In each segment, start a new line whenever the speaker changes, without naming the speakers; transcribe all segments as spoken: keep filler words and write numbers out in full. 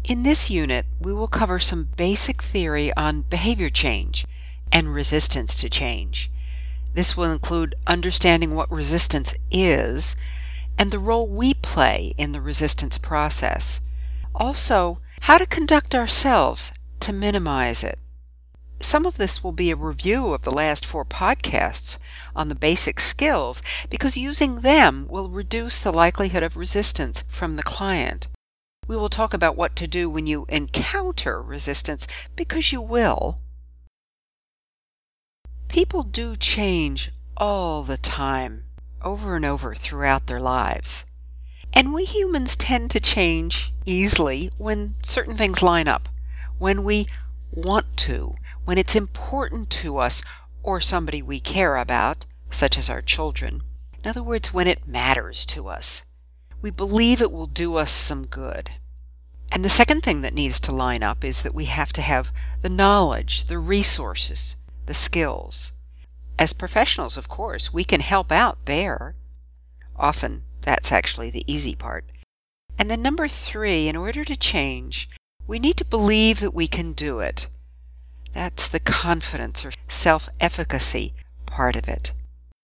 In this unit, we will cover some basic theory on behavior change and resistance to change. This will include understanding what resistance is and the role we play in the resistance process. Also, how to conduct ourselves to minimize it. Some of this will be a review of the last four podcasts on the basic skills because using them will reduce the likelihood of resistance from the client. We will talk about what to do when you encounter resistance because you will. People do change all the time, over and over throughout their lives. And we humans tend to change easily when certain things line up, when we want to, when it's important to us or somebody we care about, such as our children. In other words, when it matters to us. We believe it will do us some good. And the second thing that needs to line up is that we have to have the knowledge, the resources, the skills. As professionals, of course, we can help out there. Often, that's actually the easy part. And then number three, in order to change, we need to believe that we can do it. That's the confidence or self-efficacy part of it.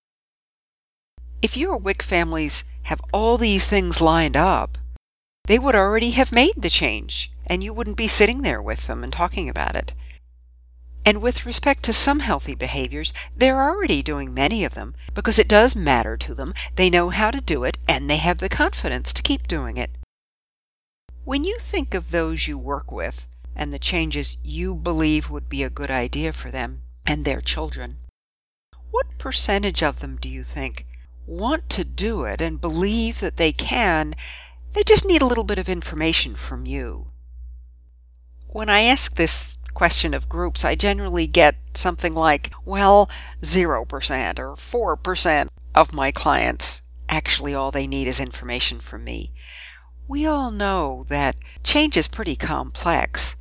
If your WIC families have all these things lined up, they would already have made the change, and you wouldn't be sitting there with them and talking about it. And with respect to some healthy behaviors, they're already doing many of them because it does matter to them, they know how to do it, and they have the confidence to keep doing it. When you think of those you work with and the changes you believe would be a good idea for them and their children, what percentage of them do you think want to do it and believe that they can? They just need a little bit of information from you. When I ask this question of groups, I generally get something like, well, zero percent or four percent of my clients, actually all they need is information from me. We all know that change is pretty complex.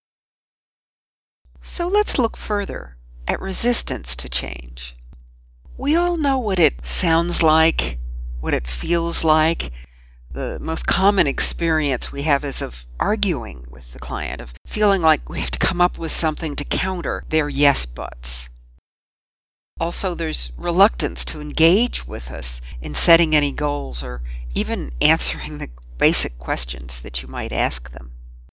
So let's look further at resistance to change. We all know what it sounds like, what it feels like. The most common experience we have is of arguing with the client, of feeling like we have to come up with something to counter their yes buts. Also, there's reluctance to engage with us in setting any goals or even answering the basic questions that you might ask them.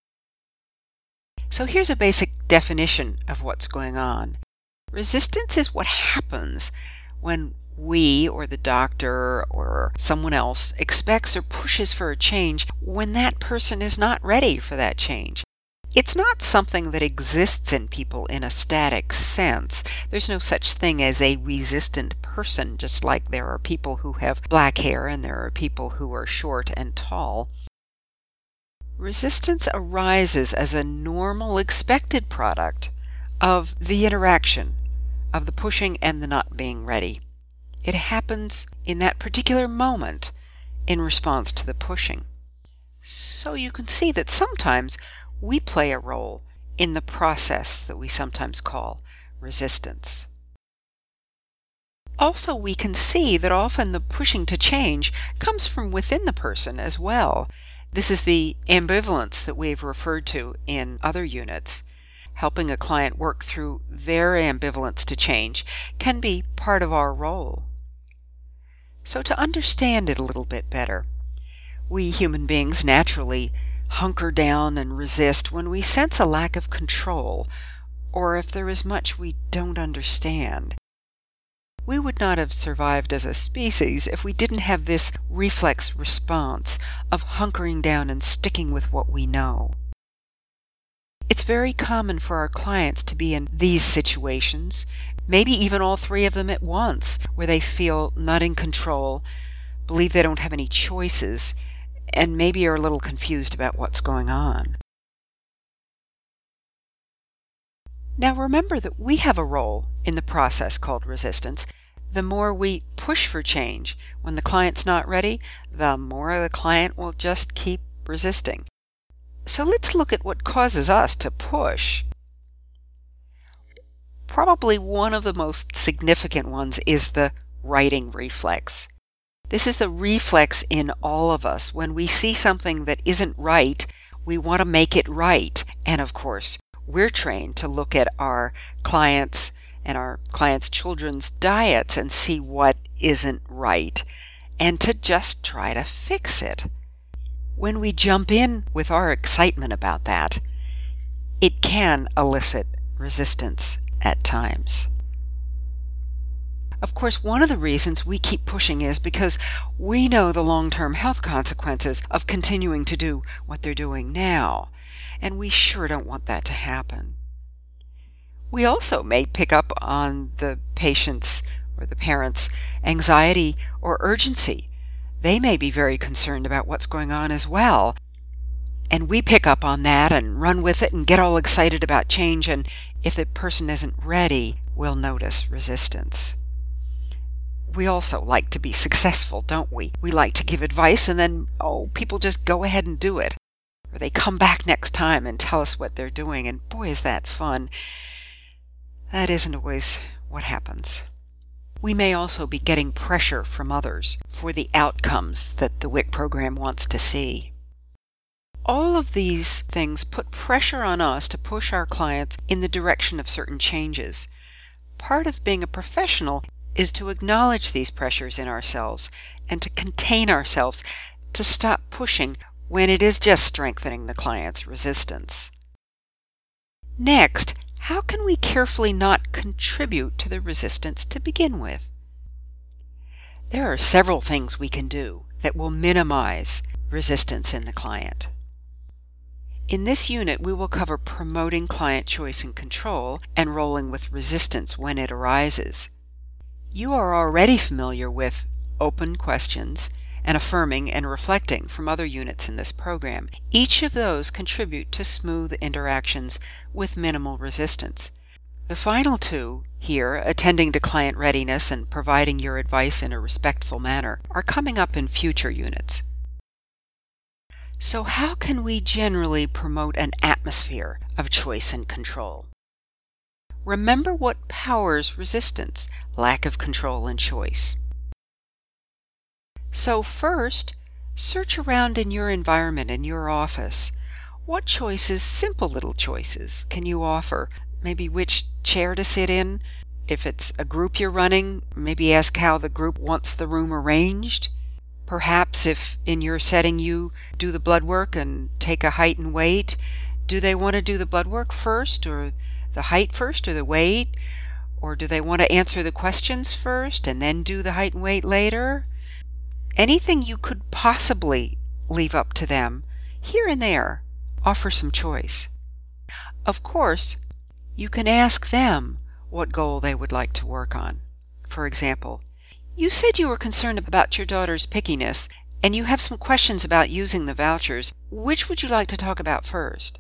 So here's a basic definition of what's going on. Resistance is what happens when we or the doctor or someone else expects or pushes for a change when that person is not ready for that change. It's not something that exists in people in a static sense. There's no such thing as a resistant person, just like there are people who have black hair and there are people who are short and tall. Resistance arises as a normal, expected product of the interaction, of the pushing and the not being ready. It happens in that particular moment in response to the pushing. So you can see that sometimes we play a role in the process that we sometimes call resistance. Also, we can see that often the pushing to change comes from within the person as well. This is the ambivalence that we've referred to in other units. Helping a client work through their ambivalence to change can be part of our role. So to understand it a little bit better, we human beings naturally hunker down and resist when we sense a lack of control, or if there is much we don't understand. We would not have survived as a species if we didn't have this reflex response of hunkering down and sticking with what we know. It's very common for our clients to be in these situations, maybe even all three of them at once, where they feel not in control, believe they don't have any choices, and maybe are a little confused about what's going on. Now remember that we have a role in the process called resistance. The more we push for change when the client's not ready, the more the client will just keep resisting. So let's look at what causes us to push. Probably one of the most significant ones is the righting reflex. This is the reflex in all of us. When we see something that isn't right, We want to make it right. And of course, we're trained to look at our clients and our clients' children's diets and see what isn't right and to just try to fix it. When we jump in with our excitement about that, it can elicit resistance at times. Of course, one of the reasons we keep pushing is because we know the long-term health consequences of continuing to do what they're doing now, and we sure don't want that to happen. We also may pick up on the patient's or the parent's anxiety or urgency. They may be very concerned about what's going on as well, and we pick up on that and run with it and get all excited about change, and if the person isn't ready, we'll notice resistance. We also like to be successful, don't we? We like to give advice and then, oh, people just go ahead and do it. Or they come back next time and tell us what they're doing, and boy, is that fun. That isn't always what happens. We may also be getting pressure from others for the outcomes that the W I C program wants to see. All of these things put pressure on us to push our clients in the direction of certain changes. Part of being a professional is to acknowledge these pressures in ourselves and to contain ourselves, to stop pushing when it is just strengthening the client's resistance. Next, how can we carefully not contribute to the resistance to begin with? There are several things we can do that will minimize resistance in the client. In this unit, we will cover promoting client choice and control and rolling with resistance when it arises. You are already familiar with open questions and affirming and reflecting from other units in this program. Each of those contribute to smooth interactions with minimal resistance. The final two here, attending to client readiness and providing your advice in a respectful manner, are coming up in future units. So how can we generally promote an atmosphere of choice and control? Remember what powers resistance: lack of control and choice. So first, search around in your environment, in your office. What choices, simple little choices, can you offer? Maybe which chair to sit in. If it's a group you're running, maybe ask how the group wants the room arranged. Perhaps if in your setting you do the blood work and take a height and weight, do they want to do the blood work first, or the height first, or the weight? Or do they want to answer the questions first and then do the height and weight later? Anything you could possibly leave up to them, here and there, offer some choice. Of course, you can ask them what goal they would like to work on. For example, you said you were concerned about your daughter's pickiness, and you have some questions about using the vouchers. Which would you like to talk about first?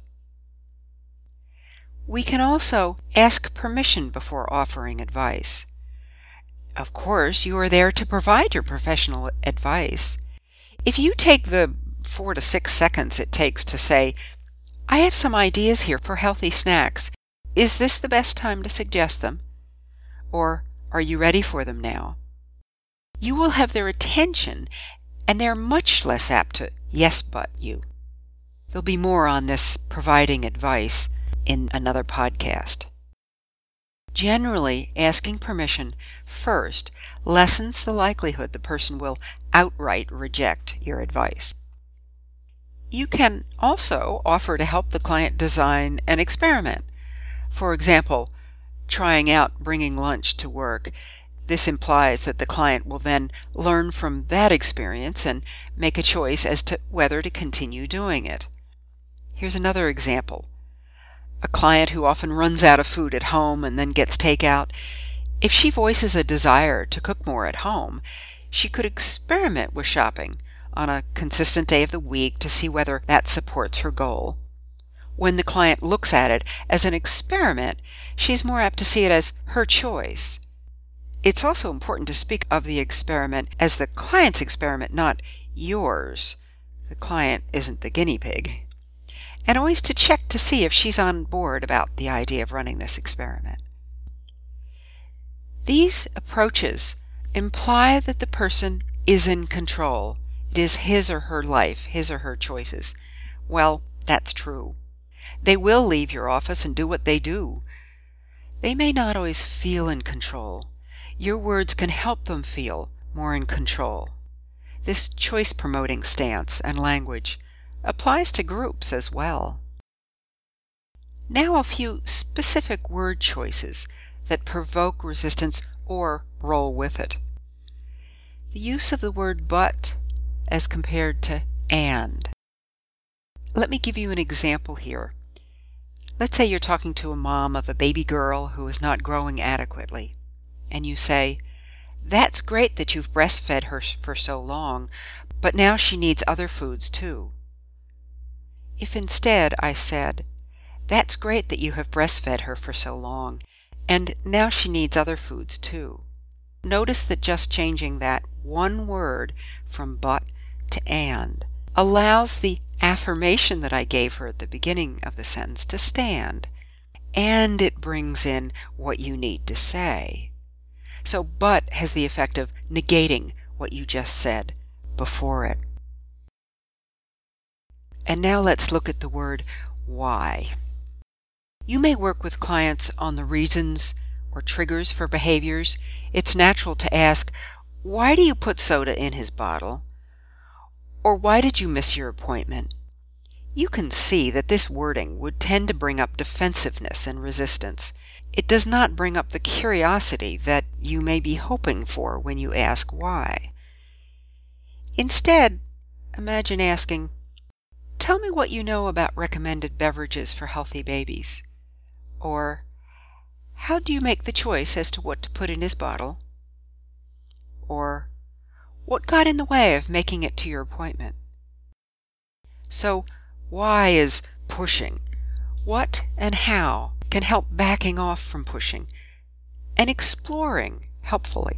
We can also ask permission before offering advice. Of course, you are there to provide your professional advice. If you take the four to six seconds it takes to say, "I have some ideas here for healthy snacks. Is this the best time to suggest them?" Or, "Are you ready for them now?" You will have their attention, and they're much less apt to yes but you. There'll be more on this providing advice in another podcast. Generally, asking permission first lessens the likelihood the person will outright reject your advice. You can also offer to help the client design an experiment. For example, trying out bringing lunch to work. This implies that the client will then learn from that experience and make a choice as to whether to continue doing it. Here's another example. A client who often runs out of food at home and then gets takeout. If she voices a desire to cook more at home, she could experiment with shopping on a consistent day of the week to see whether that supports her goal. When the client looks at it as an experiment, she's more apt to see it as her choice. It's also important to speak of the experiment as the client's experiment, not yours. The client isn't the guinea pig. And always to check to see if she's on board about the idea of running this experiment. These approaches imply that the person is in control. It is his or her life, his or her choices. Well, That's true. They will leave your office and do what they do. They may not always feel in control. Your words can help them feel more in control. This choice-promoting stance and language applies to groups as well. Now a few specific word choices that provoke resistance or roll with it. The use of the word but as compared to and. Let me give you an example here. Let's say you're talking to a mom of a baby girl who is not growing adequately, and you say, "That's great that you've breastfed her for so long, but now she needs other foods too." If instead I said, "That's great that you have breastfed her for so long, and now she needs other foods too." Notice that just changing that one word from but to and allows the affirmation that I gave her at the beginning of the sentence to stand, and it brings in what you need to say. So but has the effect of negating what you just said before it. And now let's look at the word why. You may work with clients on the reasons or triggers for behaviors. It's natural to ask, "Why do you put soda in his bottle?" Or "Why did you miss your appointment?" You can see that this wording would tend to bring up defensiveness and resistance. It does not bring up the curiosity that you may be hoping for when you ask why. Instead, imagine asking, "Tell me what you know about recommended beverages for healthy babies." Or, "How do you make the choice as to what to put in his bottle?" Or, "What got in the way of making it to your appointment?" So, why is pushing. What and how can help backing off from pushing and exploring helpfully.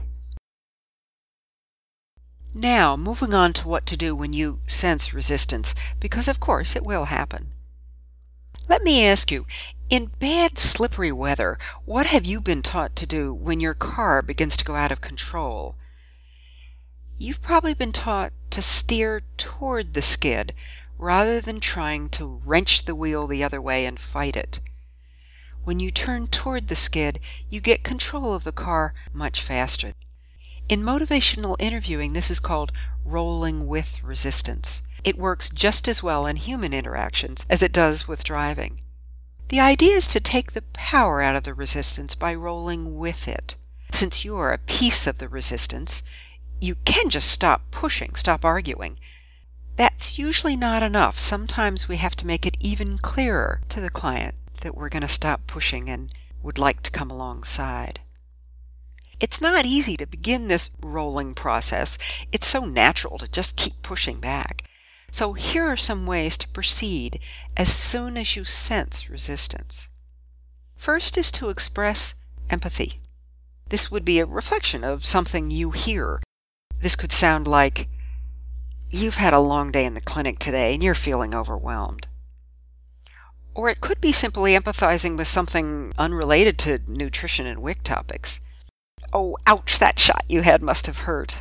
Now, moving on to what to do when you sense resistance, because of course it will happen. Let me ask you, in bad slippery weather, what have you been taught to do when your car begins to go out of control? You've probably been taught to steer toward the skid rather than trying to wrench the wheel the other way and fight it. When you turn toward the skid, you get control of the car much faster. In motivational interviewing, this is called rolling with resistance. It works just as well in human interactions as it does with driving. The idea is to take the power out of the resistance by rolling with it. Since you are a piece of the resistance, you can just stop pushing, stop arguing. That's usually not enough. Sometimes we have to make it even clearer to the client that we're going to stop pushing and would like to come alongside. It's not easy to begin this rolling process. It's so natural to just keep pushing back. So here are some ways to proceed as soon as you sense resistance. First is to express empathy. This would be a reflection of something you hear. This could sound like, "You've had a long day in the clinic today and you're feeling overwhelmed." Or it could be simply empathizing with something unrelated to nutrition and W I C topics. "Oh, ouch, that shot you had must have hurt."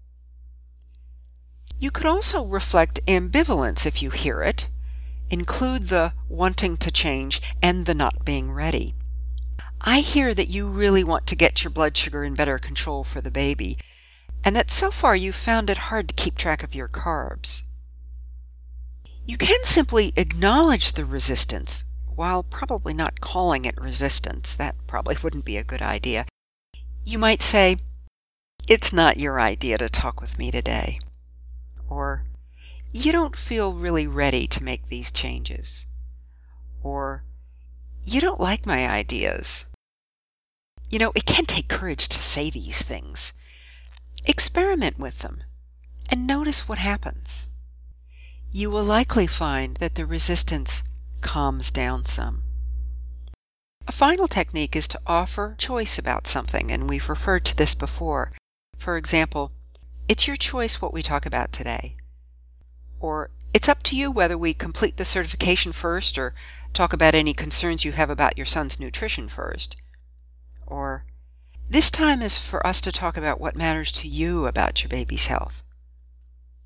You could also reflect ambivalence if you hear it. Include the wanting to change and the not being ready. "I hear that you really want to get your blood sugar in better control for the baby, and that so far you've found it hard to keep track of your carbs." You can simply acknowledge the resistance, while probably not calling it resistance. That probably wouldn't be a good idea. You might say, "It's not your idea to talk with me today." Or, "You don't feel really ready to make these changes." Or, "You don't like my ideas." You know, it can take courage to say these things. Experiment with them and notice what happens. You will likely find that the resistance calms down some. A final technique is to offer choice about something, and we've referred to this before. For example, "It's your choice what we talk about today." Or, "It's up to you whether we complete the certification first or talk about any concerns you have about your son's nutrition first." Or, "This time is for us to talk about what matters to you about your baby's health."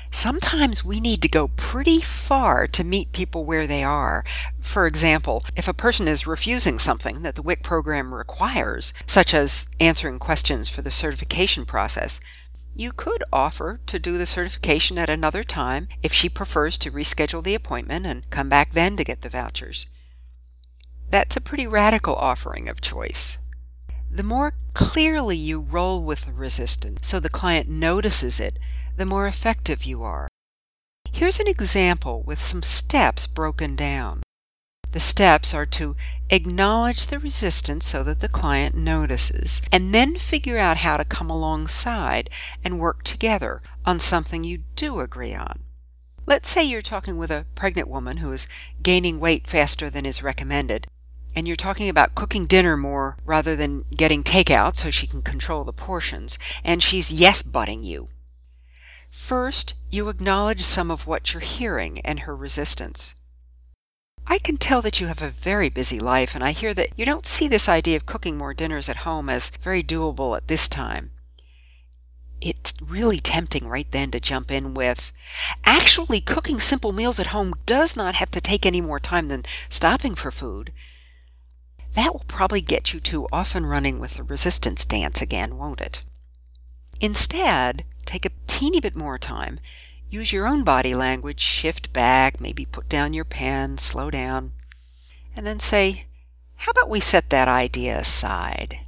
Sometimes we need to go pretty far to meet people where they are. For example, if a person is refusing something that the W I C program requires, such as answering questions for the certification process, you could offer to do the certification at another time if she prefers to reschedule the appointment and come back then to get the vouchers. That's a pretty radical offering of choice. The more clearly you roll with the resistance so the client notices it, the more effective you are. Here's an example with some steps broken down. The steps are to acknowledge the resistance so that the client notices, and then figure out how to come alongside and work together on something you do agree on. Let's say you're talking with a pregnant woman who is gaining weight faster than is recommended, and you're talking about cooking dinner more rather than getting takeout so she can control the portions, and she's yes-butting you. First, you acknowledge some of what you're hearing and her resistance. I can tell that you have a very busy life, and I hear that you don't see this idea of cooking more dinners at home as very doable at this time. It's really tempting right then to jump in with, actually, cooking simple meals at home does not have to take any more time than stopping for food. That will probably get you to off and running with the resistance dance again, won't it? Instead, take a teeny bit more time. Use your own body language, shift back, maybe put down your pen, slow down, and then say, how about we set that idea aside?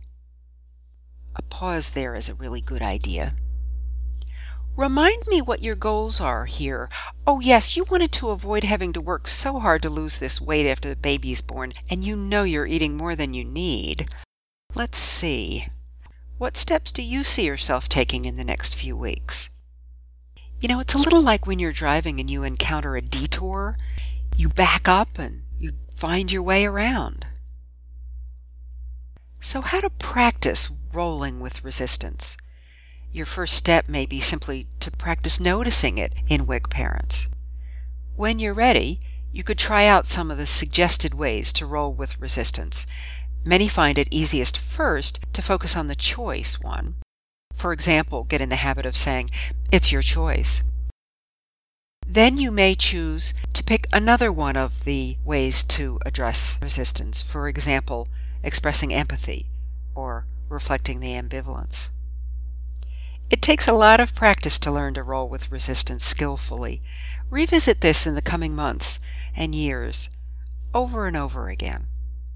A pause there is a really good idea. Remind me what your goals are here. Oh yes, you wanted to avoid having to work so hard to lose this weight after the baby's born, and you know you're eating more than you need. Let's see. What steps do you see yourself taking in the next few weeks? You know, it's a little like when you're driving and you encounter a detour. You back up and you find your way around. So how to practice rolling with resistance? Your first step may be simply to practice noticing it in W I C parents. When you're ready, you could try out some of the suggested ways to roll with resistance. Many find it easiest first to focus on the choice one. For example, get in the habit of saying, it's your choice. Then you may choose to pick another one of the ways to address resistance. For example, expressing empathy or reflecting the ambivalence. It takes a lot of practice to learn to roll with resistance skillfully. Revisit this in the coming months and years, over and over again.